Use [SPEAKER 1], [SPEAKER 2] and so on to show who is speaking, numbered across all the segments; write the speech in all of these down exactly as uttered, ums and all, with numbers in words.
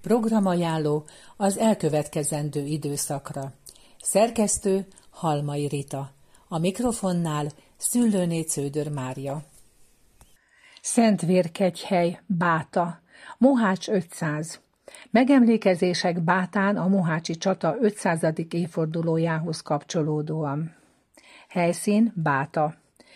[SPEAKER 1] Programajánló az elkövetkezendő időszakra. Szerkesztő Halmai Rita. A mikrofonnál Szüllőné Cződör Mária. Szentvérkegyhely, Báta, Mohács ötszáz. Megemlékezések Bátán a mohácsi csata ötszázadik évfordulójához kapcsolódóan. Helyszín Báta.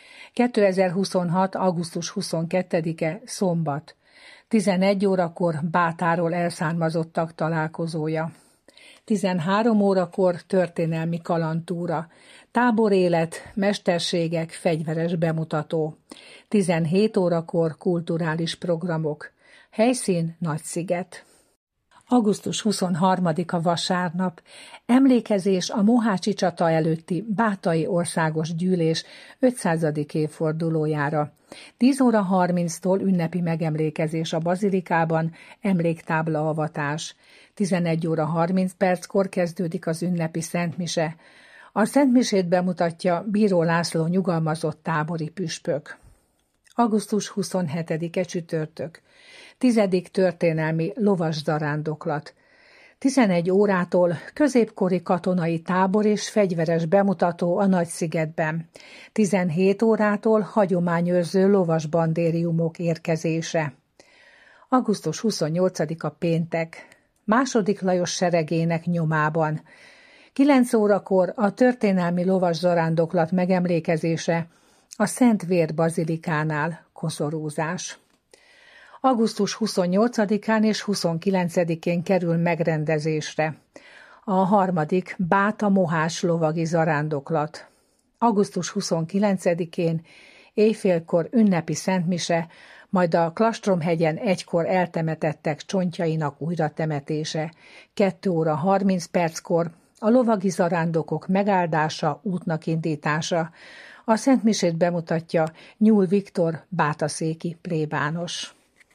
[SPEAKER 1] kétezer-huszonhat. augusztus huszonkettedike. Szombat. tizenegy órakor Bátáról elszármazottak találkozója. tizenhárom órakor történelmi kalandtúra, táborélet, mesterségek, fegyveres bemutató. tizenhét órakor kulturális programok. Helyszín Nagysziget. augusztus huszonharmadika vasárnap, emlékezés a mohácsi csata előtti Bátai Országos Gyűlés ötszázadik évfordulójára. tíz óra harminctól ünnepi megemlékezés a bazilikában, emléktábla avatás. tizenegy óra harminc perckor kezdődik az ünnepi szentmise. A szentmisét bemutatja Bíró László nyugalmazott tábori püspök. augusztus huszonhetedike csütörtök. Tizedik történelmi lovaszarándoklat. tizenegy órától középkori katonai tábor és fegyveres bemutató a Nagyszigetben. tizenhét órától hagyományőrző lovasbandériumok érkezése. augusztus huszonnyolcadika péntek. Második Lajos seregének nyomában. kilenc órakor a történelmi lovaszarándoklat megemlékezése a Szent Vér bazilikánál, koszorúzás. augusztus huszonnyolcadikán és huszonkilencedikén kerül megrendezésre a harmadik Báta Mohács lovagi zarándoklat. augusztus huszonkilencedikén éjfélkor ünnepi szentmise, majd a Klastromhegyen egykor eltemetettek csontjainak újratemetése, két óra harminc perckor a lovagi zarándokok megáldása, útnak indítása. A szentmisét bemutatja Nyúl Viktor bátaszéki plébános.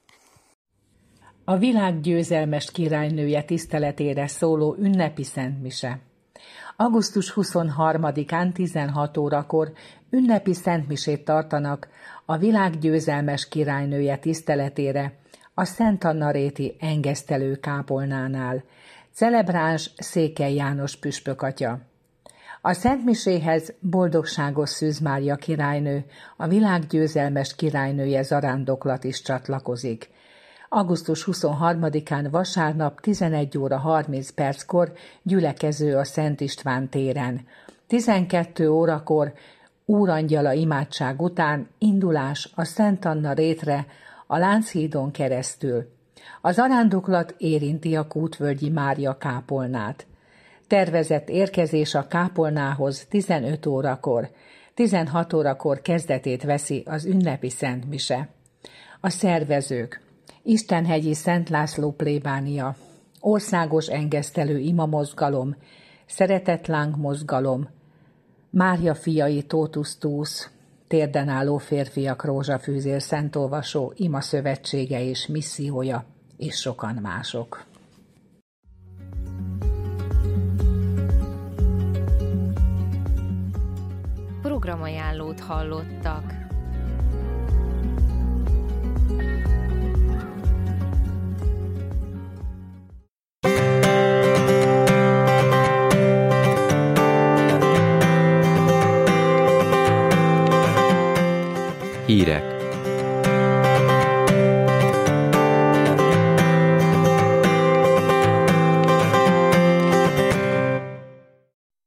[SPEAKER 1] A világ győzelmes királynője tiszteletére szóló ünnepi szentmise. augusztus huszonharmadikán tizenhat órakor ünnepi szentmisét tartanak a világ győzelmes királynője tiszteletére a Szent Anna-réti engesztelő kápolnánál. Celebráns Székely János püspökatya. A szentmiséhez Boldogságos Szűz Mária királynő, a világ győzelmes királynője zarándoklat is csatlakozik. augusztus huszonharmadikán vasárnap tizenegy óra harminc perckor gyülekező a Szent István téren. tizenkét órakor úrangyala imádság után indulás a Szent Anna rétre a Lánchídon keresztül. A zarándoklat érinti a Kútvölgyi Mária kápolnát. Tervezett érkezés a kápolnához tizenöt órakor, tizenhat órakor kezdetét veszi az ünnepi szentmise. A szervezők: Istenhegyi Szent László plébánia, Országos Engesztelő Imamozgalom, Szeretetláng mozgalom, Mária fiai Totus Tuus, Térden álló férfiak rózsafűzér szentolvasó ima szövetsége és missziója, és sokan mások.
[SPEAKER 2] Programajánlót hallottak.